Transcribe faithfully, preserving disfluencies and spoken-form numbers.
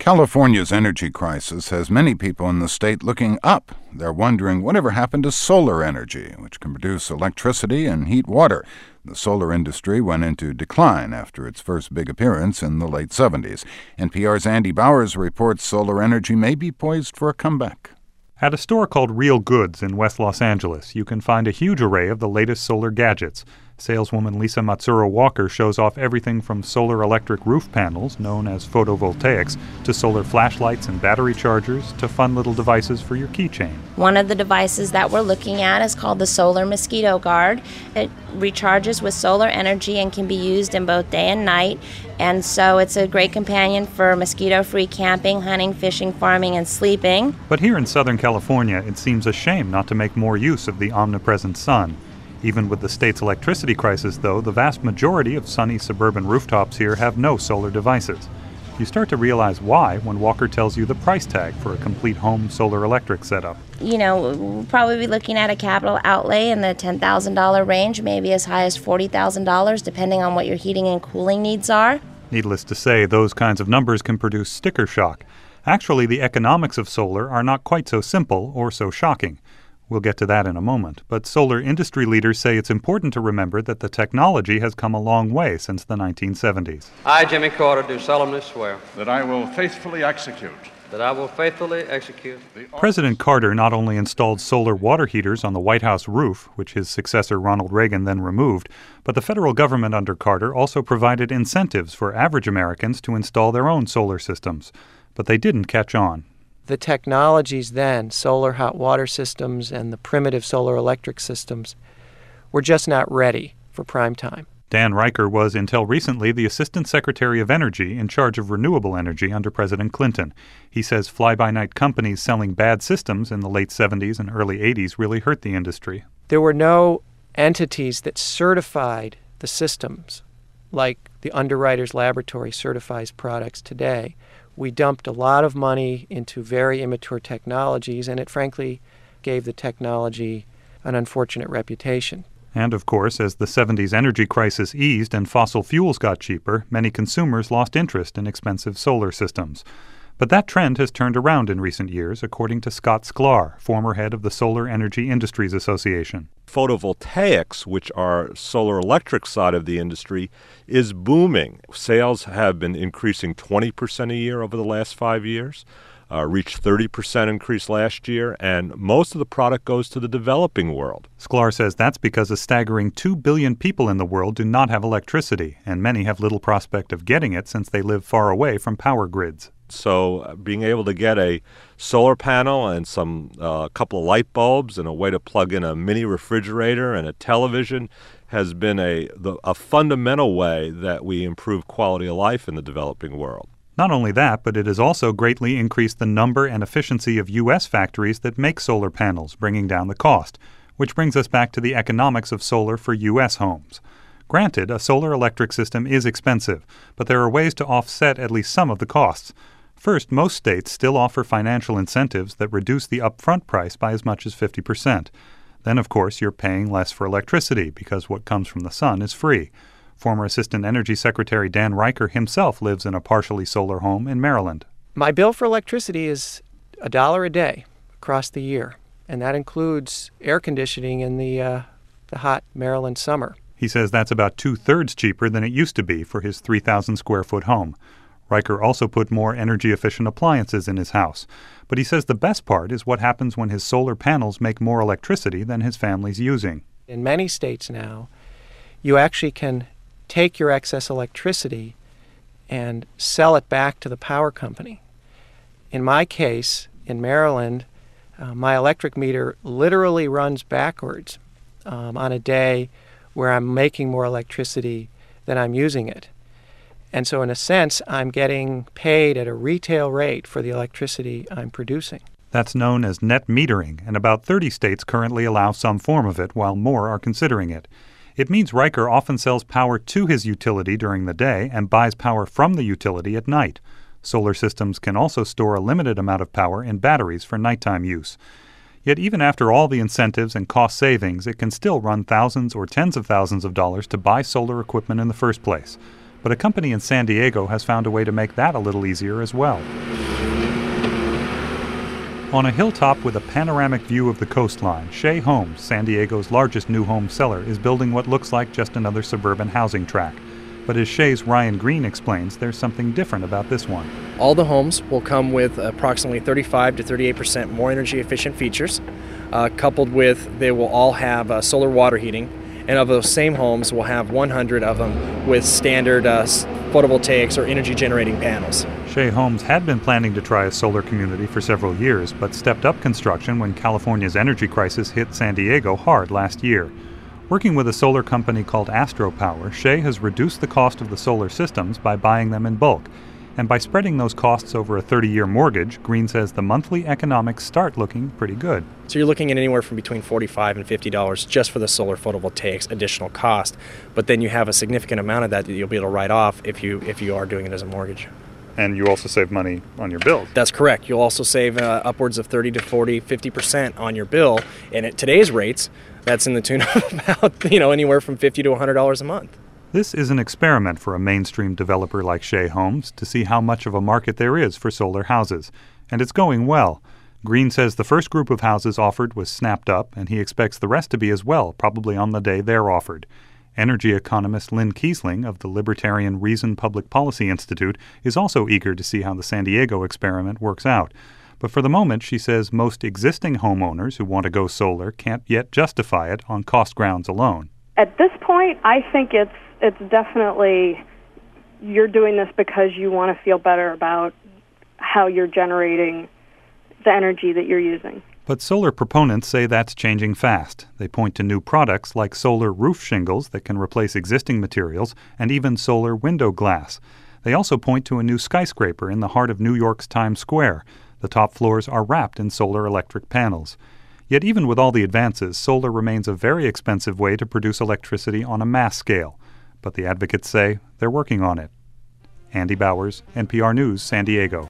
California's energy crisis has many people in the state looking up. They're wondering whatever happened to solar energy, which can produce electricity and heat water. The solar industry went into decline after its first big appearance in the late seventies. N P R's Andy Bowers reports solar energy may be poised for a comeback. At a store called Real Goods in West Los Angeles, you can find a huge array of the latest solar gadgets. Saleswoman Lisa Matsuro Walker shows off everything from solar electric roof panels, known as photovoltaics, to solar flashlights and battery chargers, to fun little devices for your keychain. One of the devices that we're looking at is called the Solar Mosquito Guard. It recharges with solar energy and can be used in both day and night, and so it's a great companion for mosquito-free camping, hunting, fishing, farming, and sleeping. But here in Southern California, it seems a shame not to make more use of the omnipresent sun. Even with the state's electricity crisis, though, the vast majority of sunny suburban rooftops here have no solar devices. You start to realize why when Walker tells you the price tag for a complete home solar electric setup. You know, we'll probably be looking at a capital outlay in the ten thousand dollars range, maybe as high as forty thousand dollars, depending on what your heating and cooling needs are. Needless to say, those kinds of numbers can produce sticker shock. Actually, the economics of solar are not quite so simple or so shocking. We'll get to that in a moment, but solar industry leaders say it's important to remember that the technology has come a long way since the nineteen seventies. I, Jimmy Carter, do solemnly swear that I will faithfully execute that I will faithfully execute. President Carter not only installed solar water heaters on the White House roof, which his successor Ronald Reagan then removed, but the federal government under Carter also provided incentives for average Americans to install their own solar systems. But they didn't catch on. The technologies then, solar hot water systems and the primitive solar electric systems, were just not ready for prime time. Dan Riker was, until recently, the Assistant Secretary of Energy in charge of renewable energy under President Clinton. He says fly-by-night companies selling bad systems in the late seventies and early eighties really hurt the industry. There were no entities that certified the systems like the Underwriters Laboratory certifies products today. We dumped a lot of money into very immature technologies, and it frankly gave the technology an unfortunate reputation. And, of course, as the seventies energy crisis eased and fossil fuels got cheaper, many consumers lost interest in expensive solar systems. But that trend has turned around in recent years, according to Scott Sklar, former head of the Solar Energy Industries Association. Photovoltaics, which are solar electric side of the industry, is booming. Sales have been increasing twenty percent a year over the last five years, uh, reached thirty percent increase last year, and most of the product goes to the developing world. Sklar says that's because a staggering two billion people in the world do not have electricity, and many have little prospect of getting it since they live far away from power grids. So uh, being able to get a solar panel and some uh, couple of light bulbs and a way to plug in a mini refrigerator and a television has been a, the, a fundamental way that we improve quality of life in the developing world. Not only that, but it has also greatly increased the number and efficiency of U S factories that make solar panels, bringing down the cost, which brings us back to the economics of solar for U S homes. Granted, a solar electric system is expensive, but there are ways to offset at least some of the costs. First, most states still offer financial incentives that reduce the upfront price by as much as fifty percent. Then, of course, you're paying less for electricity because what comes from the sun is free. Former Assistant Energy Secretary Dan Riker himself lives in a partially solar home in Maryland. My bill for electricity is a dollar a day across the year, and that includes air conditioning in the, uh, the hot Maryland summer. He says that's about two-thirds cheaper than it used to be for his three thousand square foot home. Riker also put more energy-efficient appliances in his house. But he says the best part is what happens when his solar panels make more electricity than his family's using. In many states now, you actually can take your excess electricity and sell it back to the power company. In my case, in Maryland, uh, my electric meter literally runs backwards um, on a day where I'm making more electricity than I'm using it. And so in a sense, I'm getting paid at a retail rate for the electricity I'm producing. That's known as net metering, and about thirty states currently allow some form of it, while more are considering it. It means Riker often sells power to his utility during the day and buys power from the utility at night. Solar systems can also store a limited amount of power in batteries for nighttime use. Yet even after all the incentives and cost savings, it can still run thousands or tens of thousands of dollars to buy solar equipment in the first place. But a company in San Diego has found a way to make that a little easier as well. On a hilltop with a panoramic view of the coastline, Shea Homes, San Diego's largest new home seller, is building what looks like just another suburban housing tract. But as Shea's Ryan Green explains, there's something different about this one. All the homes will come with approximately thirty-five to thirty-eight percent more energy efficient features, uh, coupled with they will all have uh, solar water heating. And of those same homes, we'll have one hundred of them with standard uh, photovoltaics or energy generating panels. Shea Homes had been planning to try a solar community for several years, but stepped up construction when California's energy crisis hit San Diego hard last year. Working with a solar company called AstroPower, Shea has reduced the cost of the solar systems by buying them in bulk. And by spreading those costs over a thirty-year mortgage, Green says the monthly economics start looking pretty good. So you're looking at anywhere from between forty-five dollars and fifty dollars just for the solar photovoltaics additional cost. But then you have a significant amount of that that you'll be able to write off if you if you are doing it as a mortgage. And you also save money on your bill. That's correct. You'll also save uh, upwards of thirty to forty, fifty percent on your bill. And at today's rates, that's in the tune of about, you know, anywhere from fifty to one hundred dollars a month. This is an experiment for a mainstream developer like Shea Homes to see how much of a market there is for solar houses. And it's going well. Green says the first group of houses offered was snapped up, and he expects the rest to be as well, probably on the day they're offered. Energy economist Lynn Kiesling of the Libertarian Reason Public Policy Institute is also eager to see how the San Diego experiment works out. But for the moment, she says most existing homeowners who want to go solar can't yet justify it on cost grounds alone. At this point, I think it's it's definitely you're doing this because you want to feel better about how you're generating the energy that you're using. But solar proponents say that's changing fast. They point to new products like solar roof shingles that can replace existing materials and even solar window glass. They also point to a new skyscraper in the heart of New York's Times Square. The top floors are wrapped in solar electric panels. Yet even with all the advances, solar remains a very expensive way to produce electricity on a mass scale. But the advocates say they're working on it. Andy Bowers, N P R News, San Diego.